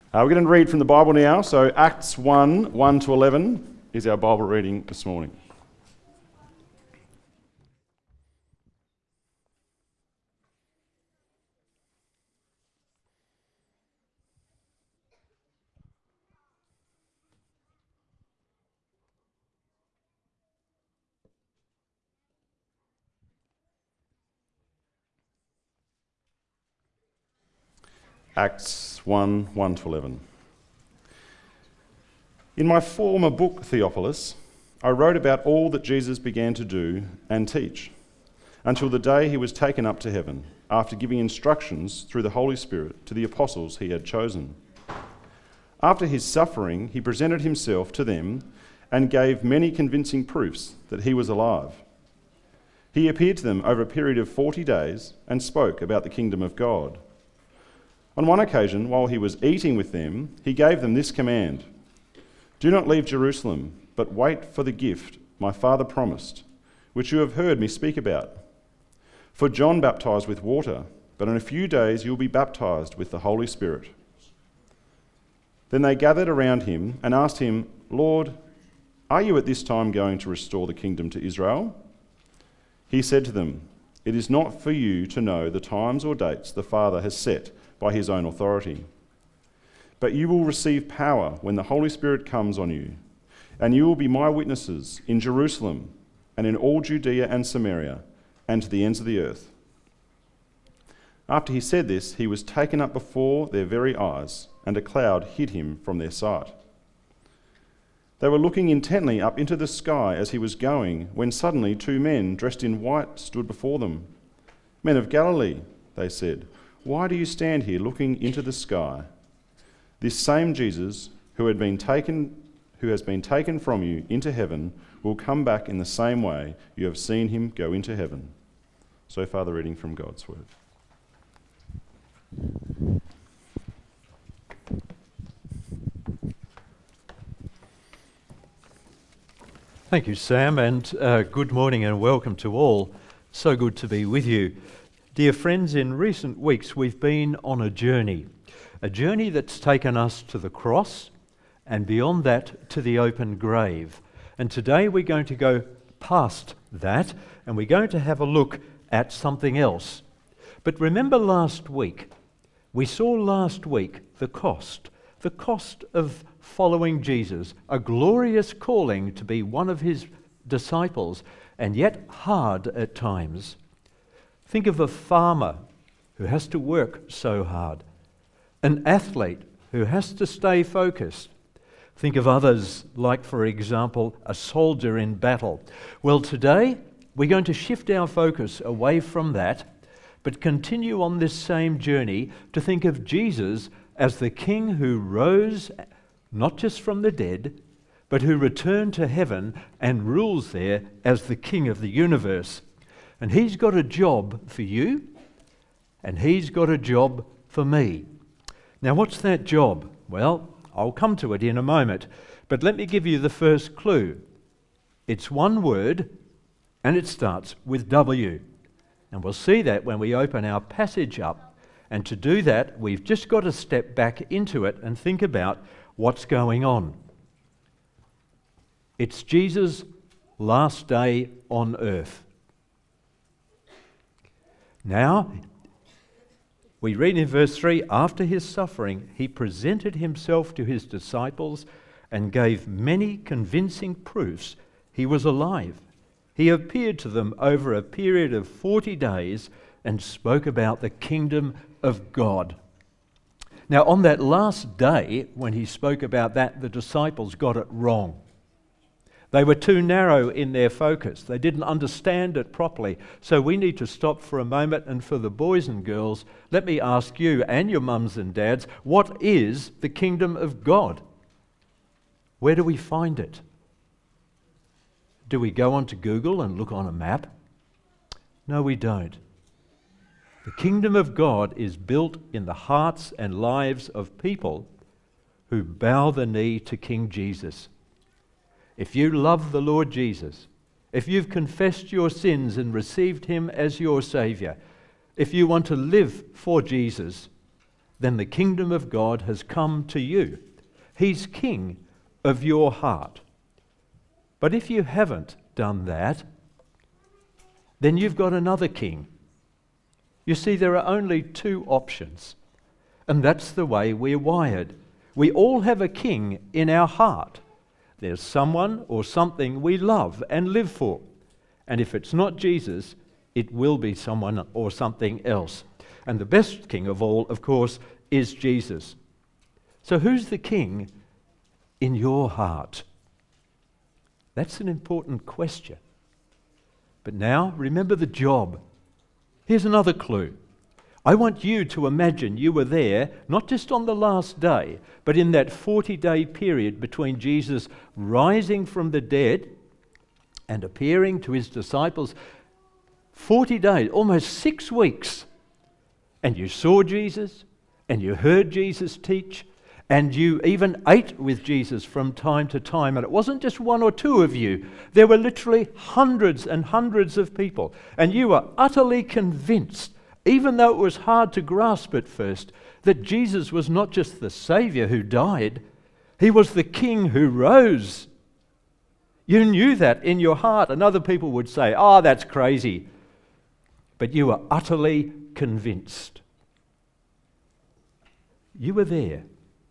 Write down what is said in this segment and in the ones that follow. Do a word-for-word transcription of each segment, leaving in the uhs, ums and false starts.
Uh, we're going to read from the Bible now. So Acts one, one to eleven is our Bible reading this morning. Acts one, one to eleven. In my former book, Theophilus, I wrote about all that Jesus began to do and teach, until the day he was taken up to heaven, after giving instructions through the Holy Spirit to the apostles he had chosen. After his suffering, he presented himself to them and gave many convincing proofs that he was alive. He appeared to them over a period of forty days and spoke about the kingdom of God. On one occasion, while he was eating with them, he gave them this command: "Do not leave Jerusalem, but wait for the gift my Father promised, which you have heard me speak about. For John baptized with water, but in a few days you will be baptized with the Holy Spirit." Then they gathered around him and asked him, "Lord, are you at this time going to restore the kingdom to Israel?" He said to them, "It is not for you to know the times or dates the Father has set by his own authority. But you will receive power when the Holy Spirit comes on you, and you will be my witnesses in Jerusalem and in all Judea and Samaria and to the ends of the earth." After he said this, he was taken up before their very eyes, and a cloud hid him from their sight. They were looking intently up into the sky as he was going, when suddenly two men dressed in white stood before them. "Men of Galilee," they said, "why do you stand here looking into the sky? This same Jesus who had been taken, who has been taken from you into heaven will come back in the same way you have seen him go into heaven." So far the reading from God's word. Thank you, Sam, and uh, good morning and welcome to all. So good to be with you. Dear friends, in recent weeks we've been on a journey, a journey that's taken us to the cross and beyond that to the open grave. And today we're going to go past that and we're going to have a look at something else. But remember last week, we saw last week the cost, the cost of following Jesus, a glorious calling to be one of his disciples, and yet hard at times. Think of a farmer who has to work so hard, an athlete who has to stay focused. Think of others like, for example, a soldier in battle. Well, today we're going to shift our focus away from that, but continue on this same journey to think of Jesus as the King who rose not just from the dead, but who returned to heaven and rules there as the King of the universe. And he's got a job for you, and he's got a job for me. Now, what's that job? Well, I'll come to it in a moment, but let me give you the first clue. It's one word, and it starts with W. And we'll see that when we open our passage up. And to do that, we've just got to step back into it and think about what's going on. It's Jesus' last day on earth. Now, we read in verse three, after his suffering, he presented himself to his disciples and gave many convincing proofs he was alive. He appeared to them over a period of forty days and spoke about the kingdom of God. Now, on that last day, when he spoke about that, the disciples got it wrong. They were too narrow in their focus. They didn't understand it properly. So we need to stop for a moment, and for the boys and girls, let me ask you and your mums and dads, what is the kingdom of God? Where do we find it? Do we go onto Google and look on a map? No, we don't. The kingdom of God is built in the hearts and lives of people who bow the knee to King Jesus. If you love the Lord Jesus, if you've confessed your sins and received him as your Saviour, if you want to live for Jesus, then the kingdom of God has come to you. He's king of your heart. But if you haven't done that, then you've got another king. You see, there are only two options, and that's the way we're wired. We all have a king in our heart. There's someone or something we love and live for. And if it's not Jesus, it will be someone or something else. And the best king of all, of course, is Jesus. So who's the king in your heart? That's an important question. But now, remember the job. Here's another clue. I want you to imagine you were there, not just on the last day, but in that forty-day period between Jesus rising from the dead and appearing to his disciples. forty days, almost six weeks. And you saw Jesus, and you heard Jesus teach, and you even ate with Jesus from time to time. And it wasn't just one or two of you. There were literally hundreds and hundreds of people. And you were utterly convinced, even though it was hard to grasp at first, that Jesus was not just the Saviour who died, he was the King who rose. You knew that in your heart, and other people would say, "Oh, that's crazy." But you were utterly convinced. You were there.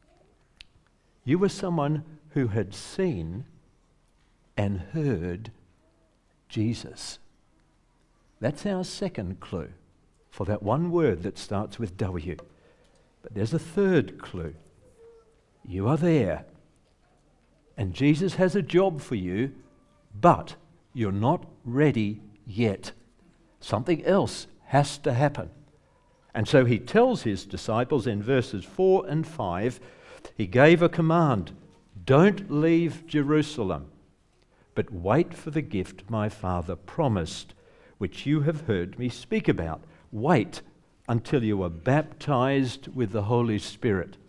You were someone who had seen and heard Jesus. That's our second clue for that one word that starts with W. But there's a third clue. You are there. And Jesus has a job for you, but you're not ready yet. Something else has to happen. And so he tells his disciples in verses four and five, he gave a command, "Don't leave Jerusalem, but wait for the gift my Father promised, which you have heard me speak about. Wait until you are baptized with the Holy Spirit."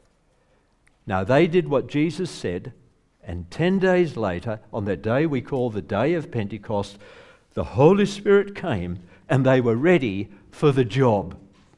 Now they did what Jesus said, and ten days later, on that day we call the day of Pentecost, the Holy Spirit came and they were ready for the job.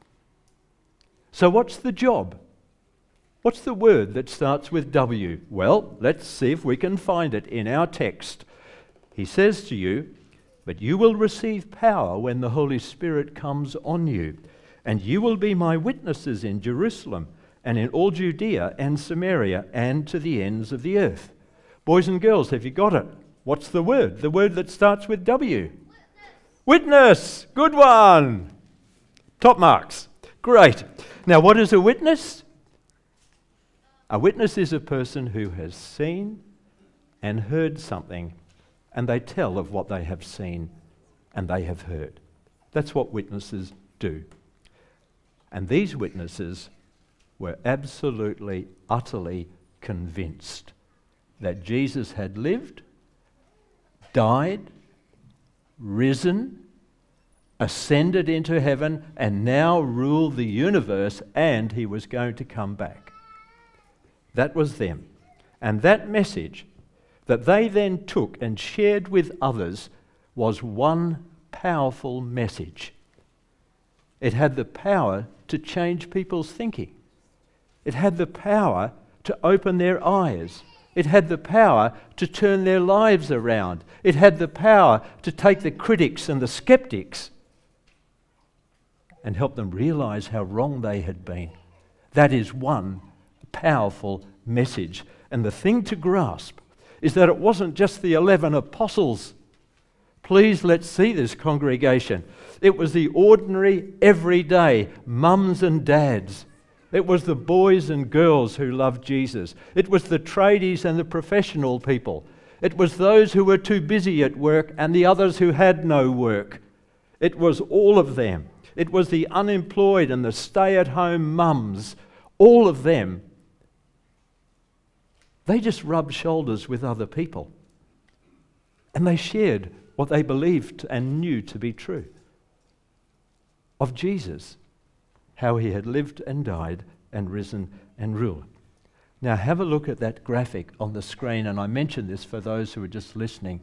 So what's the job? What's the word that starts with W? Well, let's see if we can find it in our text. He says to you, "But you will receive power when the Holy Spirit comes on you, and you will be my witnesses in Jerusalem and in all Judea and Samaria and to the ends of the earth." Boys and girls, have you got it? What's the word? The word that starts with W. Witness. Witness. Good one. Top marks. Great. Now, what is a witness? A witness is a person who has seen and heard something, and they tell of what they have seen and they have heard. That's what witnesses do. And these witnesses were absolutely, utterly convinced that Jesus had lived, died, risen, ascended into heaven, and now ruled the universe, and he was going to come back. That was them. And that message that they then took and shared with others was one powerful message. It had the power to change people's thinking. It had the power to open their eyes. It had the power to turn their lives around. It had the power to take the critics and the skeptics and help them realize how wrong they had been. That is one powerful message. And the thing to grasp is that it wasn't just the eleven apostles. Please, let's see this, congregation. It was the ordinary, everyday mums and dads. It was the boys and girls who loved Jesus. It was the tradies and the professional people. It was those who were too busy at work and the others who had no work. It was all of them. It was the unemployed and the stay-at-home mums. All of them. They just rubbed shoulders with other people. And they shared what they believed and knew to be true of Jesus, how he had lived and died and risen and ruled. Now have a look at that graphic on the screen, and I mention this for those who are just listening.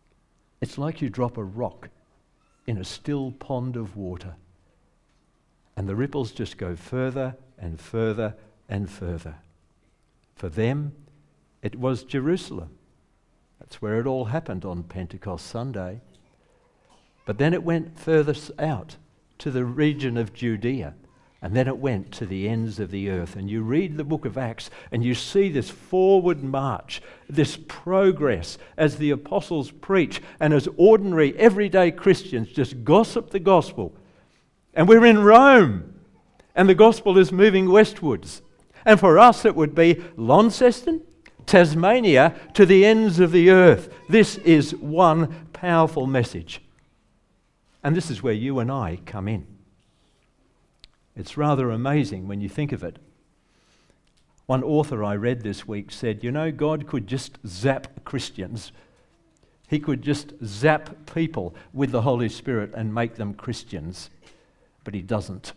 It's like you drop a rock in a still pond of water, And the ripples just go further and further and further. For them, it was Jerusalem. That's where it all happened on Pentecost Sunday. But then it went further out to the region of Judea. And then it went to the ends of the earth. And you read the book of Acts and you see this forward march, this progress as the apostles preach and as ordinary, everyday Christians just gossip the gospel. And we're in Rome and the gospel is moving westwards. And for us it would be Launceston, Tasmania, to the ends of the earth. This is one powerful message. And this is where you and I come in. It's rather amazing when you think of it. One author I read this week said, you know, God could just zap Christians. He could just zap people with the Holy Spirit and make them Christians. But he doesn't.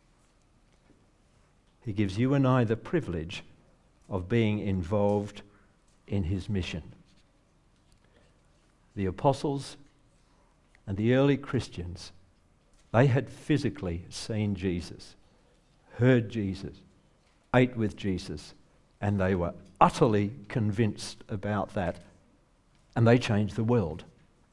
He gives you and I the privilege of being involved in his mission. The apostles and the early Christians, they had physically seen Jesus, heard Jesus, ate with Jesus, and they were utterly convinced about that, and they changed the world.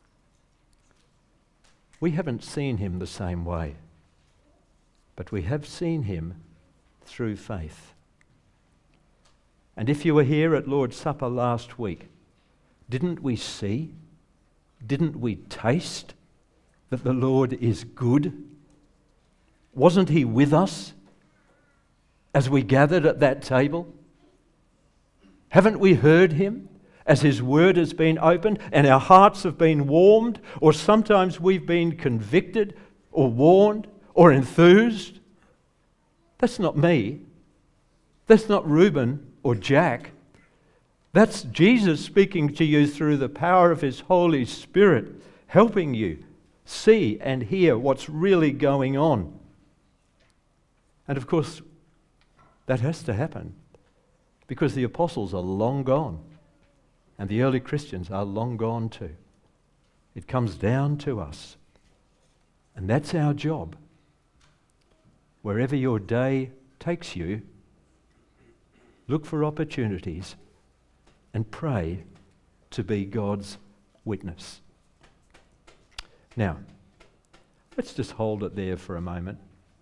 We haven't seen him the same way, but we have seen him through faith. And if you were here at Lord's Supper last week, didn't we see, didn't we taste that the Lord is good? Wasn't he with us as we gathered at that table? Haven't we heard him as his word has been opened and our hearts have been warmed, or sometimes we've been convicted or warned or enthused? That's not me. That's not Reuben or Jack. That's Jesus speaking to you through the power of his Holy Spirit, helping you see and hear what's really going on. And of course, that has to happen because the apostles are long gone and the early Christians are long gone too. It comes down to us. And that's our job. Wherever your day takes you, look for opportunities and pray to be God's witness. Now, let's just hold it there for a moment.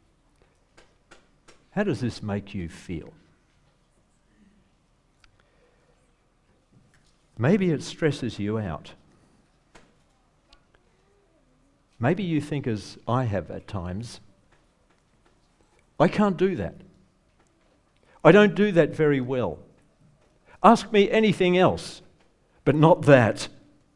How does this make you feel? Maybe it stresses you out. Maybe you think, as I have at times, I can't do that. I don't do that very well. Ask me anything else, but not that.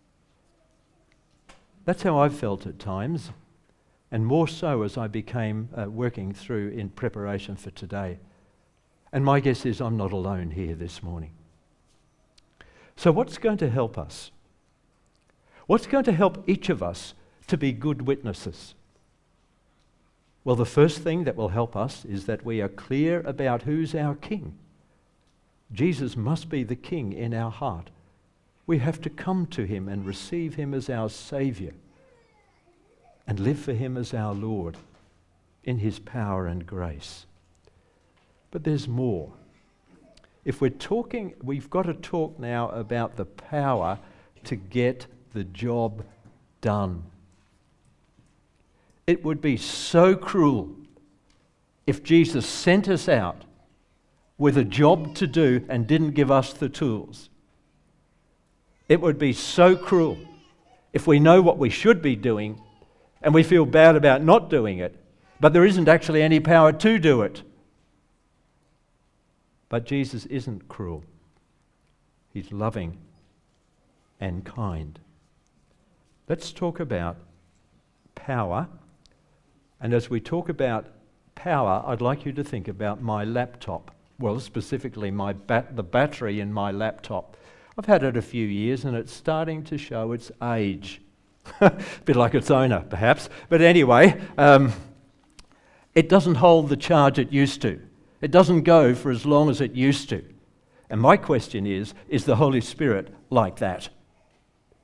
That's how I've felt at times, and more so as I became uh, working through in preparation for today. And my guess is I'm not alone here this morning. So what's going to help us? What's going to help each of us to be good witnesses? Well, the first thing that will help us is that we are clear about who's our King. Jesus must be the King in our heart. We have to come to him and receive him as our Saviour and live for him as our Lord in his power and grace. But there's more. If we're talking, we've got to talk now about the power to get the job done. It would be so cruel if Jesus sent us out with a job to do and didn't give us the tools. It would be so cruel if we know what we should be doing and we feel bad about not doing it, but there isn't actually any power to do it. But Jesus isn't cruel. He's loving and kind. Let's talk about power. And as we talk about power, I'd like you to think about my laptop. Well, specifically my bat- the battery in my laptop. I've had it a few years and it's starting to show its age. A bit like its owner, perhaps. But anyway, um, it doesn't hold the charge it used to. It doesn't go for as long as it used to. And my question is, is the Holy Spirit like that?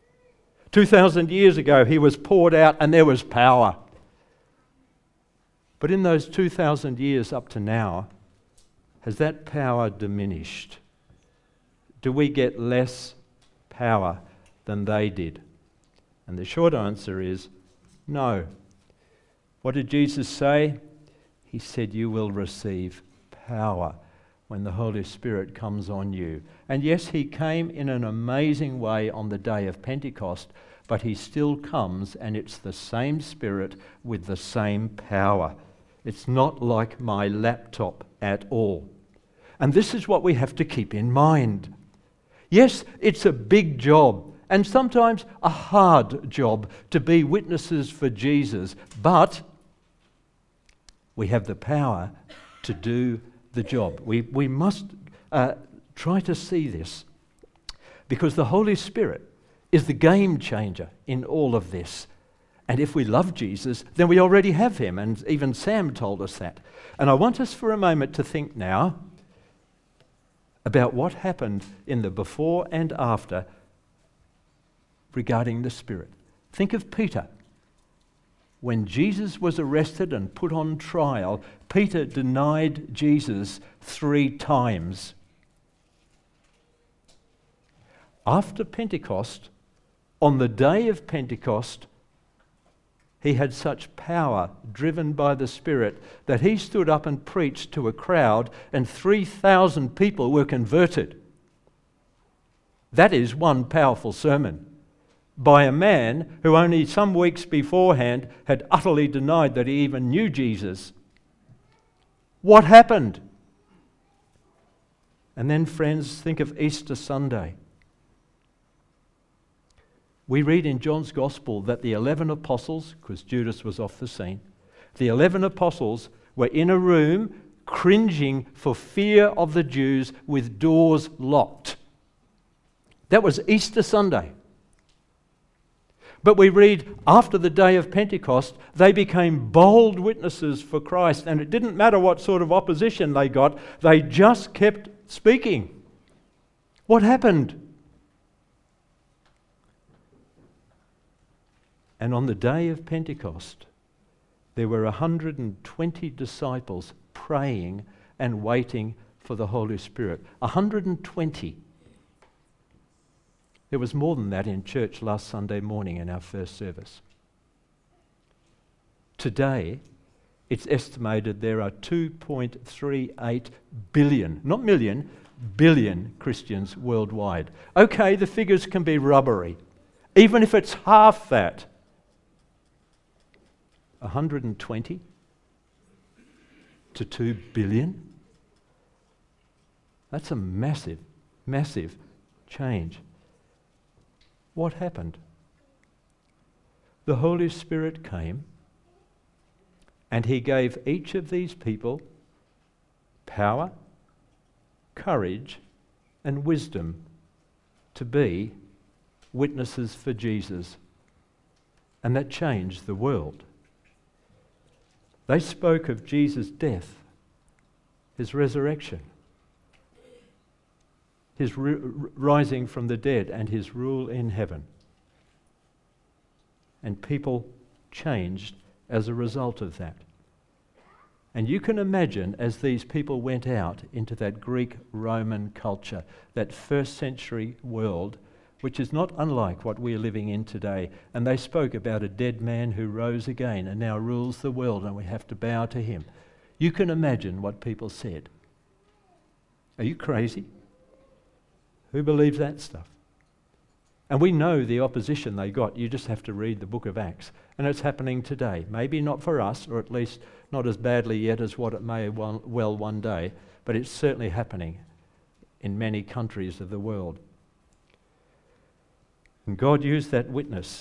two thousand years ago, he was poured out and there was power. But in those two thousand years up to now, has that power diminished? Do we get less power than they did? And the short answer is no. What did Jesus say? He said, you will receive power when the Holy Spirit comes on you. And yes, he came in an amazing way on the day of Pentecost, but he still comes, and it's the same Spirit with the same power. It's not like my laptop at all. And this is what we have to keep in mind. Yes, it's a big job, and sometimes a hard job to be witnesses for Jesus, but we have the power to do the job. We, we must uh, try to see this, because the Holy Spirit is the game changer in all of this. And if we love Jesus, then we already have him, and even Sam told us that. And I want us for a moment to think now about what happened in the before and after regarding the Spirit. Think of Peter. When Jesus was arrested and put on trial, Peter denied Jesus three times. After Pentecost, on the day of Pentecost, he had such power driven by the Spirit that he stood up and preached to a crowd, and three thousand people were converted. That is one powerful sermon by a man who only some weeks beforehand had utterly denied that he even knew Jesus. What happened? And then, friends, think of Easter Sunday. We read in John's Gospel that the eleven apostles, because Judas was off the scene, the eleven apostles were in a room cringing for fear of the Jews with doors locked. That was Easter Sunday. But we read after the day of Pentecost, they became bold witnesses for Christ, and it didn't matter what sort of opposition they got, they just kept speaking. What happened? And on the day of Pentecost, there were one hundred twenty disciples praying and waiting for the Holy Spirit. one hundred twenty. There was more than that in church last Sunday morning in our first service. Today, it's estimated there are two point three eight billion, not million, billion Christians worldwide. Okay, the figures can be rubbery. Even if it's half that, one hundred twenty to two billion. That's a massive, massive change. What happened? The Holy Spirit came, and he gave each of these people power, courage, and wisdom to be witnesses for Jesus. And that changed the world. They spoke of Jesus' death, his resurrection, his r- rising from the dead, and his rule in heaven. And people changed as a result of that. And you can imagine, as these people went out into that Greek-Roman culture, that first century world, which is not unlike what we're living in today, and they spoke about a dead man who rose again and now rules the world, and we have to bow to him. You can imagine what people said. Are you crazy? Who believes that stuff? And we know the opposition they got. You just have to read the book of Acts. And it's happening today. Maybe not for us, or at least not as badly yet as what it may well one day, but it's certainly happening in many countries of the world. And God used that witness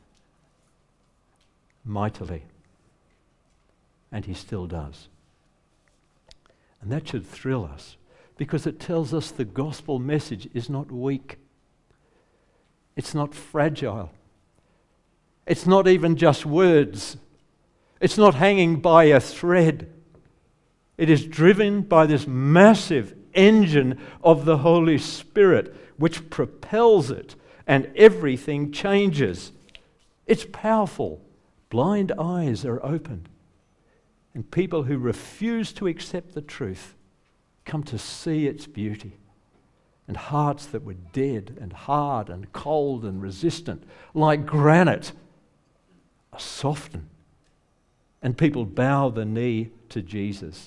mightily. And he still does. And that should thrill us, because it tells us the gospel message is not weak. It's not fragile. It's not even just words. It's not hanging by a thread. It is driven by this massive engine of the Holy Spirit, which propels it, and everything changes. It's powerful. Blind eyes are opened. And people who refuse to accept the truth come to see its beauty. And hearts that were dead and hard and cold and resistant, like granite, are softened. And people bow the knee to Jesus.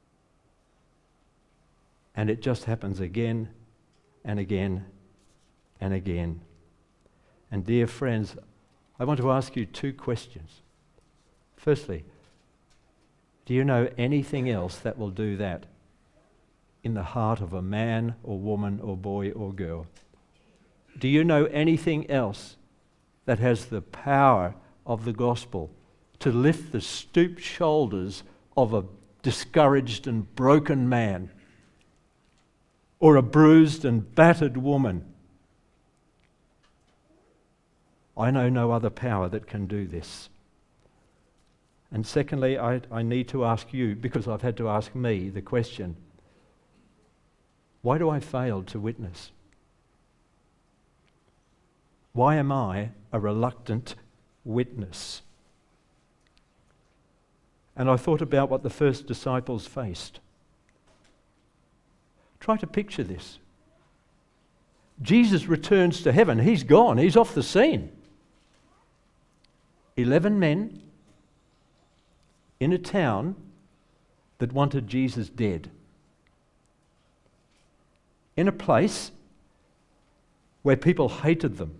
And it just happens again and again and again. And dear friends, I want to ask you two questions. Firstly, do you know anything else that will do that in the heart of a man or woman or boy or girl? Do you know anything else that has the power of the gospel to lift the stooped shoulders of a discouraged and broken man or a bruised and battered woman? I know no other power that can do this. And secondly, I, I need to ask you, because I've had to ask me the question, why do I fail to witness? Why am I a reluctant witness? And I thought about what the first disciples faced. Try to picture this. Jesus returns to heaven. He's gone. He's off the scene. Eleven men in a town that wanted Jesus dead. In a place where people hated them.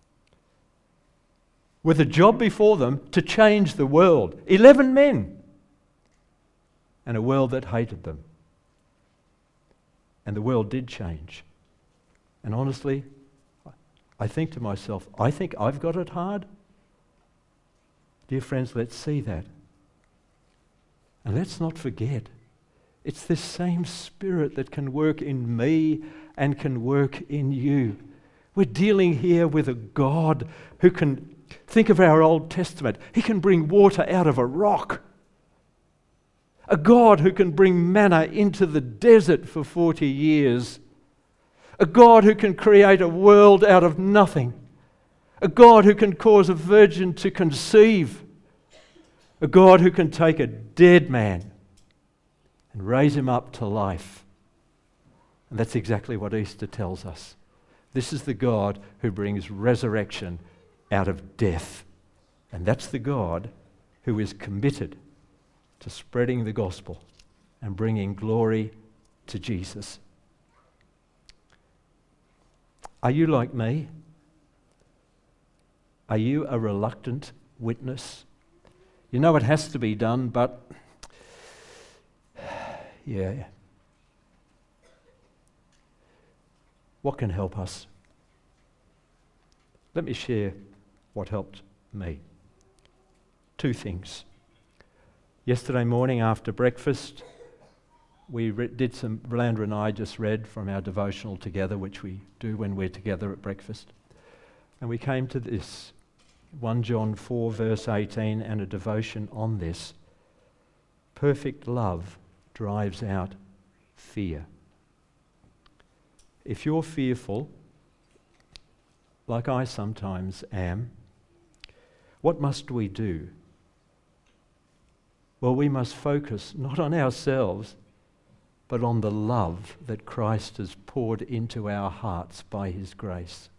With a job before them to change the world. Eleven men. And a world that hated them. And the world did change. And honestly, I think to myself, I think I've got it hard. Dear friends, let's see that. And let's not forget, it's this same Spirit that can work in me and can work in you. We're dealing here with a God who can, think of our Old Testament, He can bring water out of a rock. A God who can bring manna into the desert for forty years. A God who can create a world out of nothing. A God who can cause a virgin to conceive. A God who can take a dead man and raise him up to life. And that's exactly what Easter tells us. This is the God who brings resurrection out of death. And that's the God who is committed to spreading the gospel and bringing glory to Jesus. Are you like me? Are you a reluctant witness? You know it has to be done, but yeah. What can help us? Let me share what helped me. Two things. Yesterday morning after breakfast, we re- did some, Rolandra and I just read from our devotional together, which we do when we're together at breakfast. And we came to this, First John four verse eighteen, and a devotion on this. Perfect love drives out fear. If you're fearful, like I sometimes am, what must we do? Well, we must focus not on ourselves, but on the love that Christ has poured into our hearts by His grace.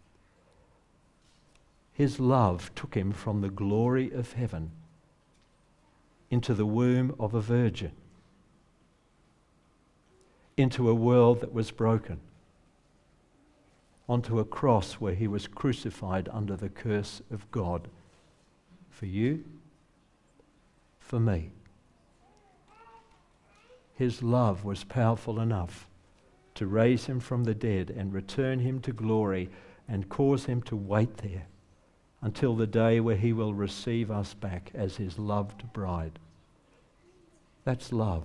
His love took Him from the glory of heaven into the womb of a virgin, into a world that was broken, onto a cross where He was crucified under the curse of God. For you, for me. His love was powerful enough to raise Him from the dead and return Him to glory and cause Him to wait there until the day where He will receive us back as His loved bride. That's love.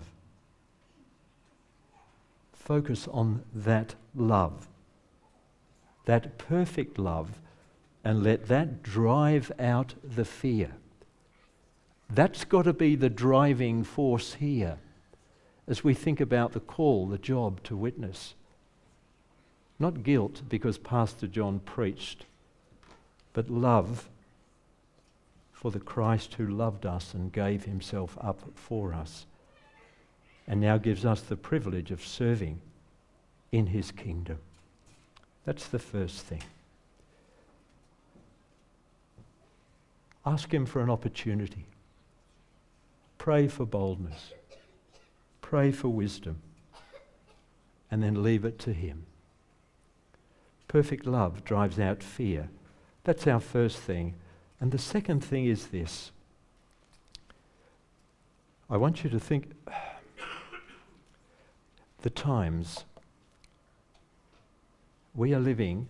Focus on that love, that perfect love, and let that drive out the fear. That's got to be the driving force here as we think about the call, the job to witness. Not guilt because Pastor John preached, but love for the Christ who loved us and gave himself up for us, and now gives us the privilege of serving in his kingdom. That's the first thing. Ask him for an opportunity. Pray for boldness. Pray for wisdom. And then leave it to him. Perfect love drives out fear. That's our first thing. And the second thing is this. I want you to think the times we are living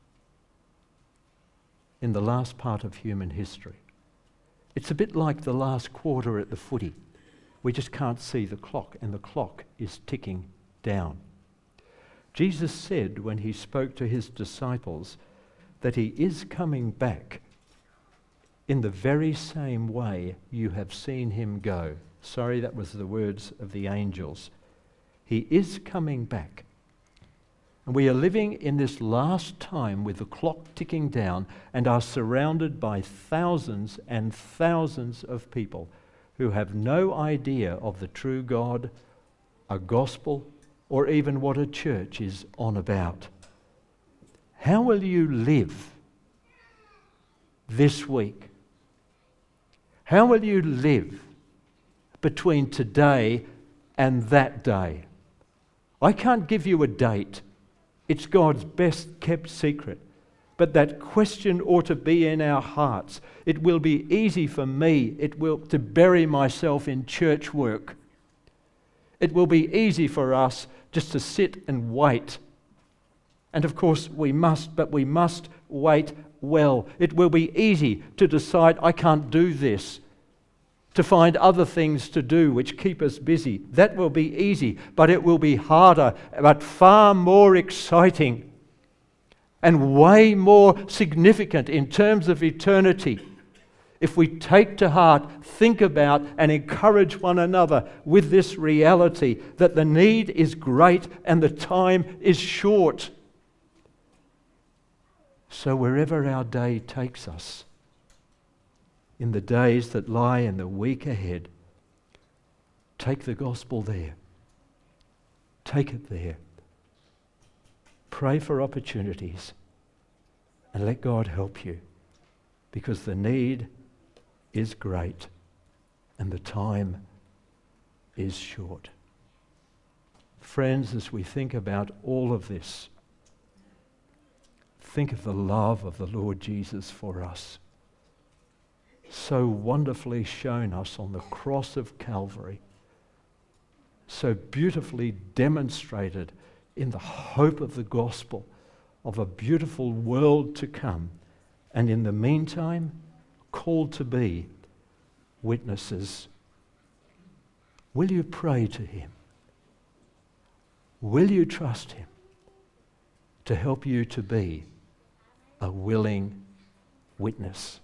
in the last part of human history. It's a bit like the last quarter at the footy. We just can't see the clock, and the clock is ticking down. Jesus said when he spoke to his disciples that he is coming back in the very same way you have seen him go. Sorry, that was the words of the angels. He is coming back. And we are living in this last time with the clock ticking down and are surrounded by thousands and thousands of people who have no idea of the true God, a gospel, or even what a church is on about. How will you live this week? How will you live between today and that day? I can't give you a date. It's God's best kept secret. But that question ought to be in our hearts. It will be easy for me it will to bury myself in church work. It will be easy for us just to sit and wait. And of course we must, but we must wait well. It will be easy to decide I can't do this, to find other things to do which keep us busy. That will be easy, but it will be harder, but far more exciting and way more significant in terms of eternity if we take to heart, think about, and encourage one another with this reality that the need is great and the time is short. So wherever our day takes us, in the days that lie in the week ahead, take the gospel there. Take it there. Pray for opportunities and let God help you, because the need is great and the time is short. Friends, as we think about all of this, think of the love of the Lord Jesus for us, so wonderfully shown us on the cross of Calvary, so beautifully demonstrated in the hope of the gospel of a beautiful world to come, and in the meantime called to be witnesses. Will you pray to him? Will you trust him to help you to be a willing witness?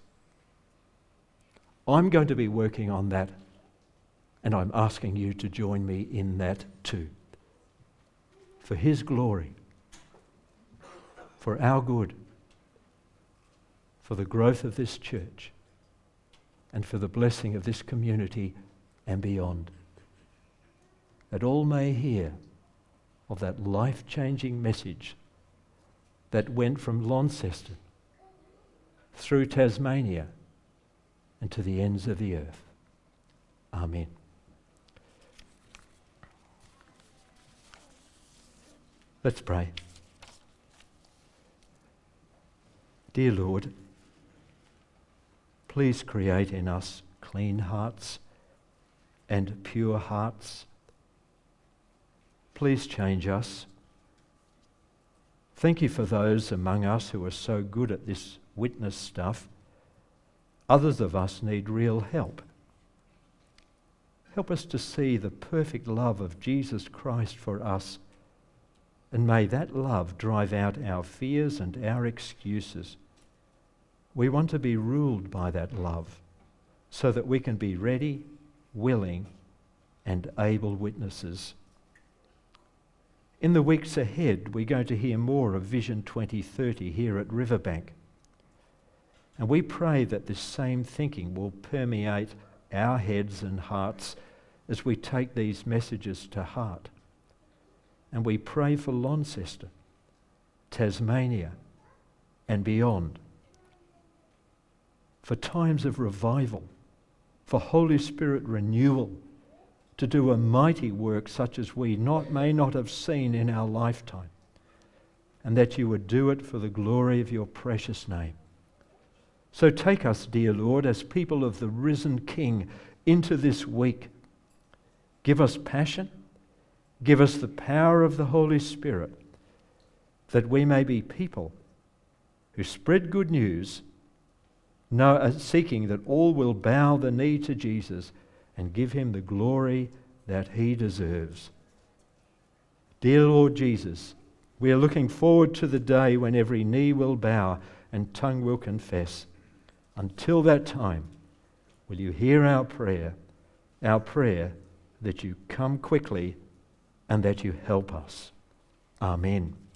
I'm going to be working on that, and I'm asking you to join me in that too. For his glory, for our good, for the growth of this church, and for the blessing of this community and beyond. That all may hear of that life-changing message that went from Launceston through Tasmania and to the ends of the earth. Amen. Let's pray. Dear Lord, please create in us clean hearts and pure hearts. Please change us. Thank you for those among us who are so good at this witness stuff. Others of us need real help. Help us to see the perfect love of Jesus Christ for us, and may that love drive out our fears and our excuses. We want to be ruled by that love so that we can be ready, willing, and able witnesses. In the weeks ahead, we're going to hear more of Vision twenty thirty here at Riverbank. And we pray that this same thinking will permeate our heads and hearts as we take these messages to heart. And we pray for Launceston, Tasmania, and beyond, for times of revival, for Holy Spirit renewal, to do a mighty work such as we not may not have seen in our lifetime, and that you would do it for the glory of your precious name. So take us, dear Lord, as people of the risen King into this week. Give us passion, give us the power of the Holy Spirit, that we may be people who spread good news, know, uh, seeking that all will bow the knee to Jesus and give him the glory that he deserves. Dear Lord Jesus, we are looking forward to the day when every knee will bow and tongue will confess. Until that time, will you hear our prayer, our prayer that you come quickly and that you help us. Amen.